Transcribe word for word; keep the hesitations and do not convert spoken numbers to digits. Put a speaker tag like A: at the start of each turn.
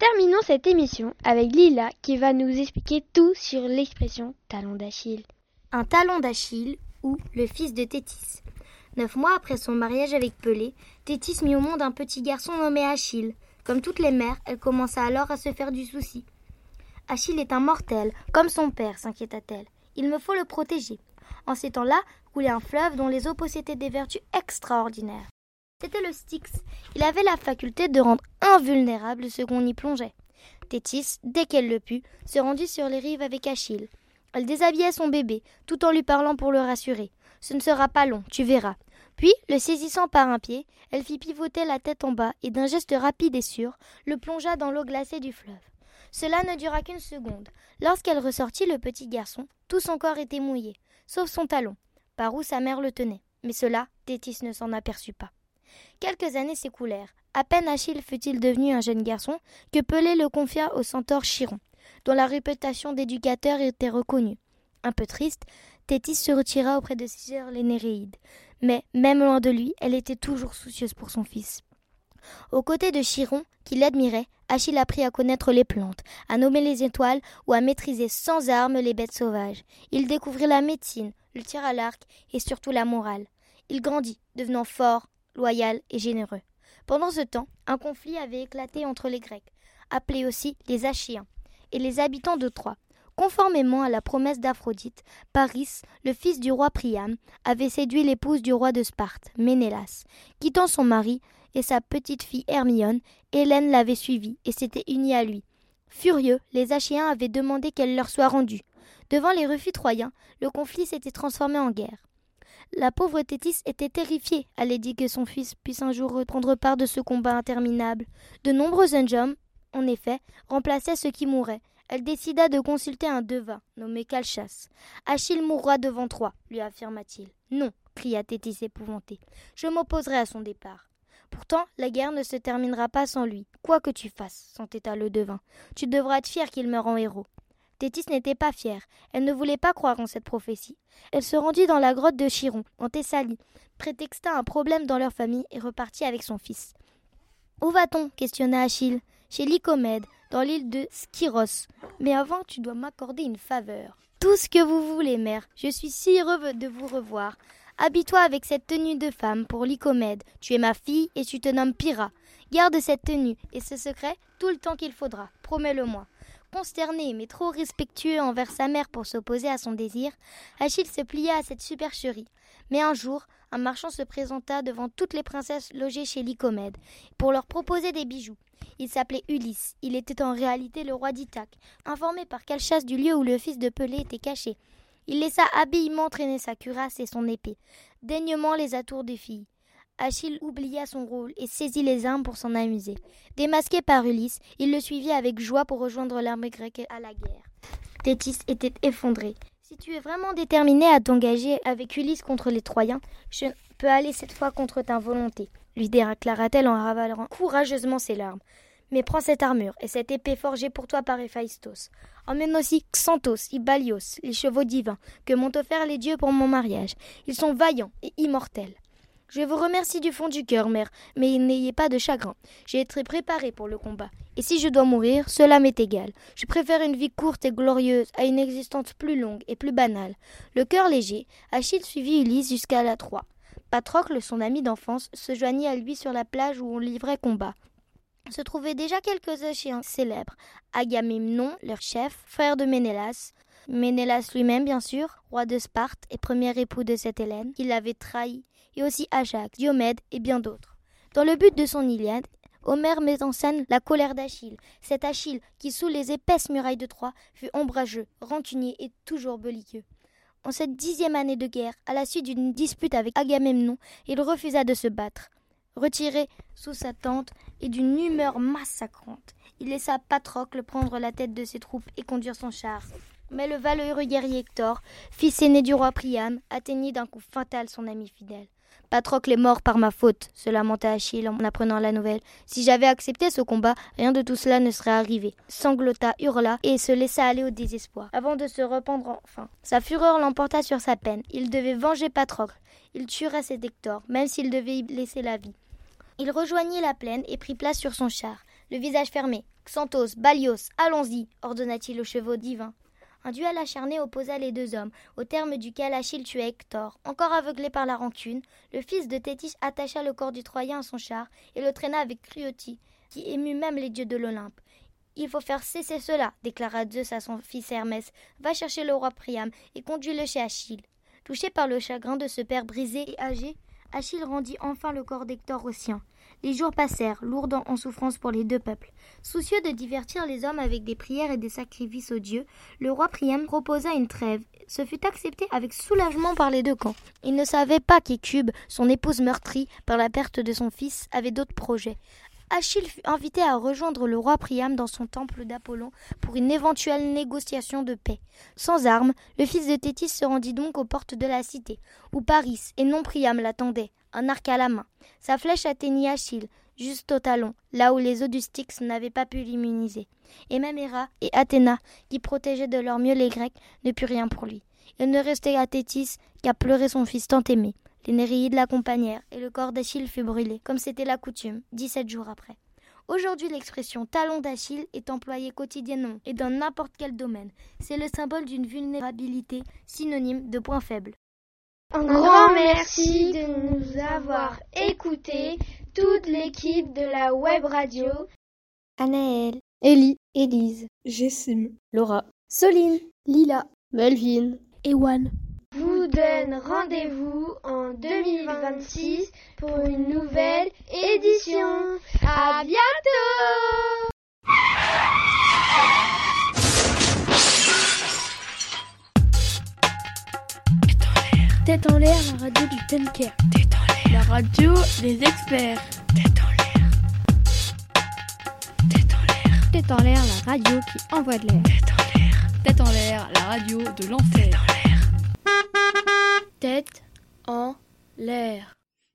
A: Terminons cette émission avec Lila qui va nous expliquer tout sur l'expression talon d'Achille.
B: Un talon d'Achille ou le fils de Thétis. Neuf mois après son mariage avec Pelée, Thétis mit au monde un petit garçon nommé Achille. Comme toutes les mères, elle commença alors à se faire du souci. Achille est un mortel, comme son père, s'inquiéta-t-elle. Il me faut le protéger. En ces temps-là, coulait un fleuve dont les eaux possédaient des vertus extraordinaires. C'était le Styx. Il avait la faculté de rendre invulnérable ce qu'on y plongeait. Thétis, dès qu'elle le put, se rendit sur les rives avec Achille. Elle déshabillait son bébé, tout en lui parlant pour le rassurer. « Ce ne sera pas long, tu verras. » Puis, le saisissant par un pied, elle fit pivoter la tête en bas et d'un geste rapide et sûr, le plongea dans l'eau glacée du fleuve. Cela ne dura qu'une seconde. Lorsqu'elle ressortit le petit garçon, tout son corps était mouillé, sauf son talon, par où sa mère le tenait. Mais cela, Thétis ne s'en aperçut pas. Quelques années s'écoulèrent. À peine Achille fut-il devenu un jeune garçon que Pelée le confia au centaure Chiron, dont la réputation d'éducateur était reconnue. Un peu triste, Thétis se retira auprès de ses sœurs les Néréides. Mais, même loin de lui, elle était toujours soucieuse pour son fils. Aux côtés de Chiron, qui l'admirait, Achille apprit à connaître les plantes, à nommer les étoiles ou à maîtriser sans armes les bêtes sauvages. Il découvrit la médecine, le tir à l'arc et surtout la morale. Il grandit, devenant fort, loyal et généreux. Pendant ce temps, un conflit avait éclaté entre les Grecs, appelés aussi les Achéens, et les habitants de Troie. Conformément à la promesse d'Aphrodite, Paris, le fils du roi Priam, avait séduit l'épouse du roi de Sparte, Ménélas. Quittant son mari et sa petite-fille Hermione, Hélène l'avait suivi et s'était unie à lui. Furieux, les Achéens avaient demandé qu'elle leur soit rendue. Devant les refus troyens, le conflit s'était transformé en guerre. La pauvre Thétis était terrifiée à l'idée que son fils puisse un jour reprendre part de ce combat interminable. De nombreux jeunes hommes, en effet, remplaçaient ceux qui mouraient. Elle décida de consulter un devin, nommé Calchas. « Achille mourra devant Troie, lui affirma-t-il. « Non, cria Thétis épouvantée. Je m'opposerai à son départ. Pourtant, la guerre ne se terminera pas sans lui, quoi que tu fasses, s'entêta le devin. Tu devras être fier qu'il meure en héros. » Thétis n'était pas fière. Elle ne voulait pas croire en cette prophétie. Elle se rendit dans la grotte de Chiron, en Thessalie, prétexta un problème dans leur famille et repartit avec son fils. « Où va-t-on » questionna Achille. « Chez Lycomède, dans l'île de Skyros. Mais avant, tu dois m'accorder une faveur. »« Tout ce que vous voulez, mère. Je suis si heureux de vous revoir. Habille-toi avec cette tenue de femme pour Lycomède. Tu es ma fille et tu te nommes Pyrrha. Garde cette tenue et ce secret tout le temps qu'il faudra. Promets-le-moi. » Consterné, mais trop respectueux envers sa mère pour s'opposer à son désir, Achille se plia à cette supercherie. Mais un jour, un marchand se présenta devant toutes les princesses logées chez Lycomède pour leur proposer des bijoux. Il s'appelait Ulysse. Il était en réalité le roi d'Ithaque, informé par Calchas du lieu où le fils de Pelée était caché. Il laissa habilement traîner sa cuirasse et son épée, daignement les atours des filles. Achille oublia son rôle et saisit les armes pour s'en amuser. Démasqué par Ulysse, il le suivit avec joie pour rejoindre l'armée grecque à la guerre. Thétis était effondrée. « Si tu es vraiment déterminé à t'engager avec Ulysse contre les Troyens, je peux aller cette fois contre ta volonté, » lui déclara-t-elle en ravalant courageusement ses larmes. « Mais prends cette armure et cette épée forgée pour toi par Héphaïstos. Emmène aussi Xanthos et Balios, les chevaux divins, que m'ont offerts les dieux pour mon mariage. Ils sont vaillants et immortels. » « Je vous remercie du fond du cœur, mère, mais n'ayez pas de chagrin. J'ai été préparée pour le combat. Et si je dois mourir, cela m'est égal. Je préfère une vie courte et glorieuse à une existence plus longue et plus banale. » Le cœur léger, Achille suivit Ulysse jusqu'à la Troie. Patrocle, son ami d'enfance, se joignit à lui sur la plage où on livrait combat. Se trouvaient déjà quelques Achéens célèbres. Agamemnon, leur chef, frère de Ménélas. Ménélas lui-même, bien sûr, roi de Sparte et premier époux de cette Hélène, qui l'avait trahi, et aussi Ajax, Diomède et bien d'autres. Dans le but de son Iliade, Homère met en scène la colère d'Achille. Cet Achille qui, sous les épaisses murailles de Troie, fut ombrageux, rancunier et toujours belliqueux. En cette dixième année de guerre, à la suite d'une dispute avec Agamemnon, il refusa de se battre. Retiré sous sa tente et d'une humeur massacrante, il laissa Patrocle prendre la tête de ses troupes et conduire son char. Mais le valeureux guerrier Hector, fils aîné du roi Priam, atteignit d'un coup fatal son ami fidèle. « Patrocle est mort par ma faute, » se lamenta Achille en apprenant la nouvelle. « Si j'avais accepté ce combat, rien de tout cela ne serait arrivé. » Sanglota, hurla et se laissa aller au désespoir, avant de se rependre enfin. Sa fureur l'emporta sur sa peine. Il devait venger Patrocle. Il tuerait cet Hector, même s'il devait y laisser la vie. Il rejoignit la plaine et prit place sur son char, le visage fermé, Xanthos, Balios, allons-y, ordonna-t-il aux chevaux divins. Un duel acharné opposa les deux hommes, au terme duquel Achille tua Hector. Encore aveuglé par la rancune, le fils de Thétis attacha le corps du Troyen à son char et le traîna avec cruauté, qui émut même les dieux de l'Olympe. « Il faut faire cesser cela, déclara Zeus à son fils Hermès. Va chercher le roi Priam et conduis-le chez Achille. » Touché par le chagrin de ce père brisé et âgé, Achille rendit enfin le corps d'Hector au sien. Les jours passèrent, lourds en souffrance pour les deux peuples. Soucieux de divertir les hommes avec des prières et des sacrifices aux dieux, le roi Priam proposa une trêve. Ce fut accepté avec soulagement par les deux camps. Il ne savait pas qu'Écube, son épouse meurtrie par la perte de son fils, avait d'autres projets. Achille fut invité à rejoindre le roi Priam dans son temple d'Apollon pour une éventuelle négociation de paix. Sans armes, le fils de Thétis se rendit donc aux portes de la cité, où Paris et non Priam l'attendait, un arc à la main. Sa flèche atteignit Achille, juste au talon, là où les os du Styx n'avaient pas pu l'immuniser. Et même Héra et Athéna, qui protégeaient de leur mieux les Grecs, ne purent rien pour lui. Il ne restait à Thétis qu'à pleurer son fils tant aimé. Les Néréides l'accompagnèrent et le corps d'Achille fut brûlé, comme c'était la coutume, dix-sept jours après. Aujourd'hui, l'expression « talon d'Achille » est employée quotidiennement et dans n'importe quel domaine. C'est le symbole d'une vulnérabilité, synonyme de point faible.
A: Un grand merci de nous avoir écoutés, toute l'équipe de la web radio.
B: Anaël,
C: Ellie, Élise,
D: Jessim,
C: Laura,
B: Soline,
C: Lila, Melvin,
E: Ewan.
A: Vous donne rendez-vous en deux mille vingt-six pour une nouvelle édition. À bientôt!
E: Tête en l'air, la radio du Tenker.
F: Tête en l'air.
E: La radio des experts.
F: Tête en l'air. Tête en l'air.
E: Tête en l'air, la radio qui envoie de l'air.
F: Tête en l'air.
E: Tête en l'air, la radio de l'enfer.
F: Tête en l'air.
E: Tête en l'air.